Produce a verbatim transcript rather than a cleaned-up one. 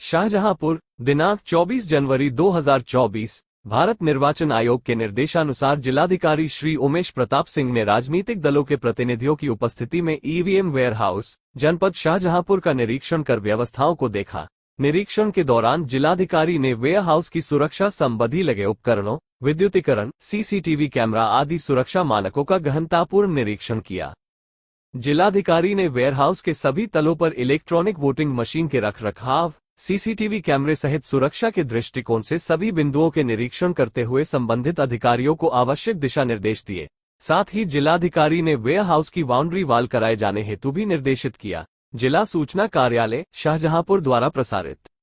शाहजहांपुर, दिनांक चौबीस जनवरी दो हज़ार चौबीस। भारत निर्वाचन आयोग के निर्देशानुसार जिलाधिकारी श्री उमेश प्रताप सिंह ने राजनीतिक दलों के प्रतिनिधियों की उपस्थिति में ईवीएम वेयरहाउस, जनपद शाहजहांपुर का निरीक्षण कर व्यवस्थाओं को देखा। निरीक्षण के दौरान जिलाधिकारी ने वेयरहाउस की सुरक्षा संबंधी लगे उपकरणों, विद्युतीकरण, सीसीटीवी कैमरा आदि सुरक्षा मानकों का गहनतापूर्ण निरीक्षण किया। जिलाधिकारी ने वेयरहाउस के सभी तलों पर इलेक्ट्रॉनिक वोटिंग मशीन के रखरखाव, सीसीटीवी कैमरे सहित सुरक्षा के दृष्टिकोण से सभी बिंदुओं के निरीक्षण करते हुए संबंधित अधिकारियों को आवश्यक दिशा निर्देश दिए। साथ ही जिलाधिकारी ने वेयरहाउस की बाउंड्री वाल कराए जाने हेतु भी निर्देशित किया। जिला सूचना कार्यालय शाहजहांपुर द्वारा प्रसारित।